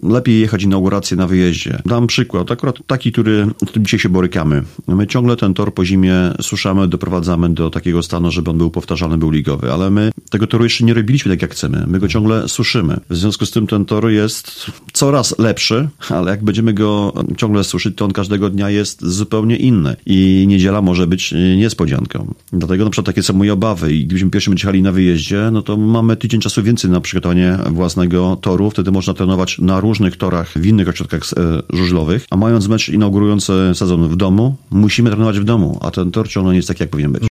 lepiej jechać inaugurację na wyjeździe. Dam przykład, akurat taki, którym dzisiaj się borykamy. My ciągle ten tor po zimie suszamy, doprowadzamy do takiego stanu, żeby on był powtarzalny, był ligowy, ale my tego toru jeszcze nie robiliśmy tak, jak chcemy. My go ciągle suszymy. W związku z tym ten tor jest coraz lepszy, ale jak będziemy go ciągle suszyć, to on każdego dnia jest zupełnie inny i niedziela może być niespodzianką. Dlatego na przykład takie są moje obawy i gdybyśmy pierwszy jechali na wyjeździe, no to mamy tydzień czasu więcej na przygotowanie własnego toru. Wtedy można trenować na różnych torach, w innych ośrodkach żużlowych, a mając mecz inaugurujący sezon w domu, musimy trenować w domu, a ten tor ciągle nie jest taki, jak powinien być.